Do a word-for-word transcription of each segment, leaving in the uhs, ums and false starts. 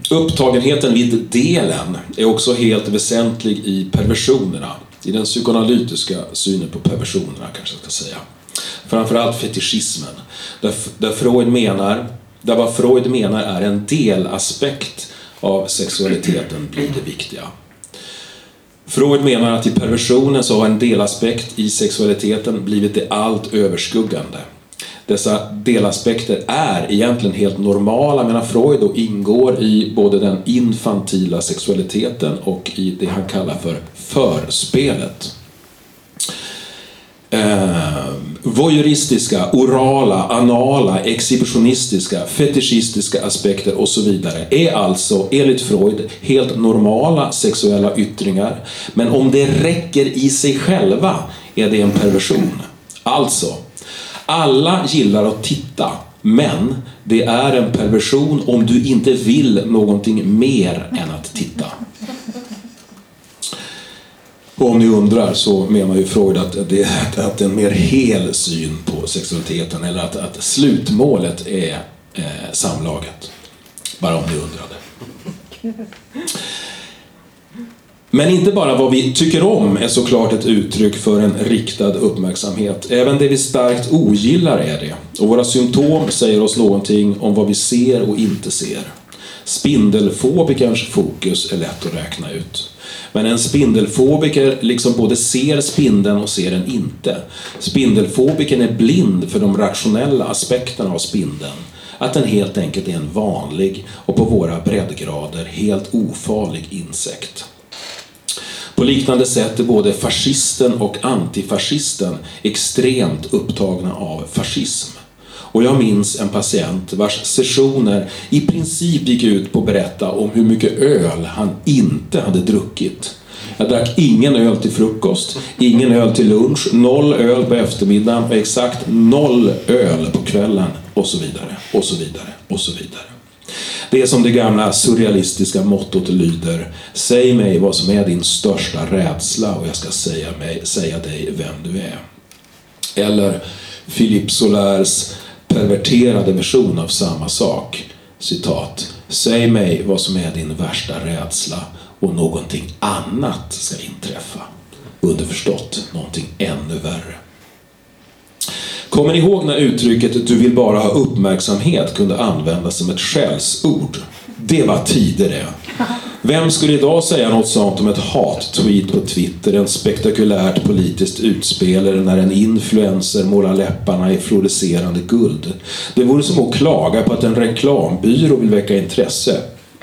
Upptagenheten vid delen är också helt väsentlig i perversionerna, i den psykoanalytiska synen på perversionerna kanske jag ska säga. Framförallt fetischismen, där, där Freud menar, där vad Freud menar är en delaspekt av sexualiteten blir det viktiga. Freud menar att i perversionen så har en delaspekt i sexualiteten blivit det allt överskuggande. Dessa delaspekter är egentligen helt normala, medan Freud då ingår i både den infantila sexualiteten och i det han kallar för förspelet. Eh, voyeuristiska, orala, anala, exhibitionistiska, fetischistiska aspekter och så vidare är alltså enligt Freud helt normala sexuella yttringar, men om det räcker i sig själva är det en perversion. Alltså, alla gillar att titta, men det är en perversion om du inte vill någonting mer än att titta. Och om ni undrar så menar ju Freud att det är att en mer hel syn på sexualiteten, eller att, att slutmålet är eh, samlaget. Bara om ni undrade. Men inte bara vad vi tycker om är såklart ett uttryck för en riktad uppmärksamhet. Även det vi starkt ogillar är det. Och våra symptom säger oss någonting om vad vi ser och inte ser. Spindelfobikerns fokus är lätt att räkna ut. Men en spindelfobiker liksom både ser spindeln och ser den inte. Spindelfobikern är blind för de rationella aspekterna av spindeln. Att den helt enkelt är en vanlig och på våra breddgrader helt ofarlig insekt. På liknande sätt är både fascisten och antifascisten extremt upptagna av fascism. Och jag minns en patient vars sessioner i princip gick ut på att berätta om hur mycket öl han inte hade druckit. Jag drack ingen öl till frukost, ingen öl till lunch, noll öl på eftermiddagen och exakt noll öl på kvällen och så vidare, och så vidare, och så vidare. Det är som det gamla surrealistiska mottot lyder: säg mig vad som är din största rädsla och jag ska säga, mig, säga dig vem du är. Eller Philippe Solairs perverterade version av samma sak. Citat: säg mig vad som är din värsta rädsla och någonting annat ska inträffa. Underförstått, någonting ännu värre. Kommer ni ihåg när uttrycket du vill bara ha uppmärksamhet kunde användas som ett skällsord? Det var tider det. Vem skulle idag säga något sånt om ett hat-tweet på Twitter, en spektakulärt politiskt utspel eller när en influencer målar läpparna i fluorescerande guld? Det vore som att klaga på att en reklambyrå vill väcka intresse.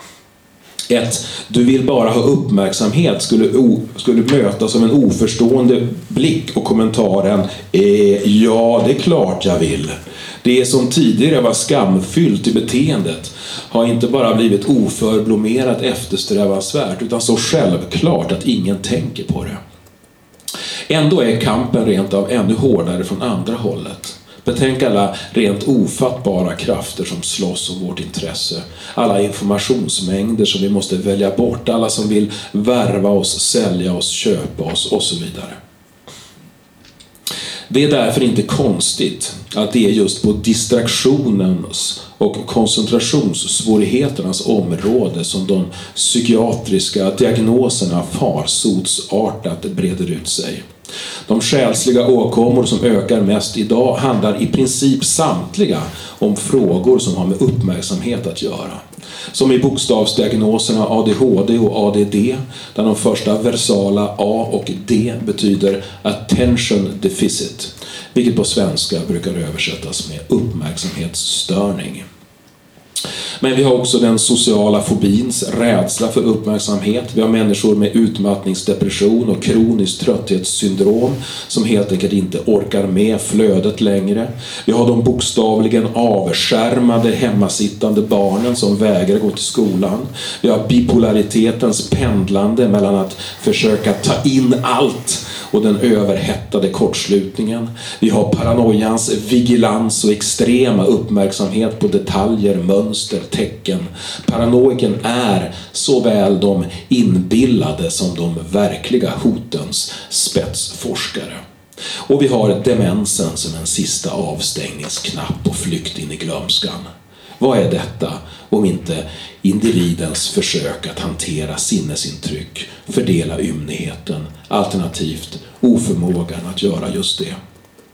Ett du vill bara ha uppmärksamhet skulle, o, skulle mötas av en oförstående blick och kommentaren eh, ja, det är klart jag vill. Det som tidigare var skamfyllt i beteendet har inte bara blivit oförblommerat eftersträvansvärt utan så självklart att ingen tänker på det. Ändå är kampen rent av ännu hårdare från andra hållet. Betänk alla rent ofattbara krafter som slåss om vårt intresse. Alla informationsmängder som vi måste välja bort. Alla som vill värva oss, sälja oss, köpa oss och så vidare. Det är därför inte konstigt att det är just på distraktionens och koncentrationssvårigheternas område som de psykiatriska diagnoserna farsotsartat breder ut sig. De själsliga åkommor som ökar mest idag handlar i princip samtliga om frågor som har med uppmärksamhet att göra. Som i bokstavsdiagnoserna A D H D och A D D, där de första versala A och D betyder attention deficit, vilket på svenska brukar översättas med uppmärksamhetsstörning. Men vi har också den sociala fobins rädsla för uppmärksamhet. Vi har människor med utmattningsdepression och kroniskt trötthetssyndrom som helt enkelt inte orkar med flödet längre. Vi har de bokstavligen avskärmade hemmasittande barnen som vägrar gå till skolan. Vi har bipolaritetens pendlande mellan att försöka ta in allt och den överhettade kortslutningen. Vi har paranoians vigilans och extrema uppmärksamhet på detaljer, mönster, tecken. Paranoiken är såväl de inbillade som de verkliga hotens spetsforskare. Och vi har demensen som en sista avstängningsknapp och flykt in i glömskan. Vad är detta om inte individens försök att hantera sinnesintryck, fördela ymnigheten, alternativt oförmågan att göra just det?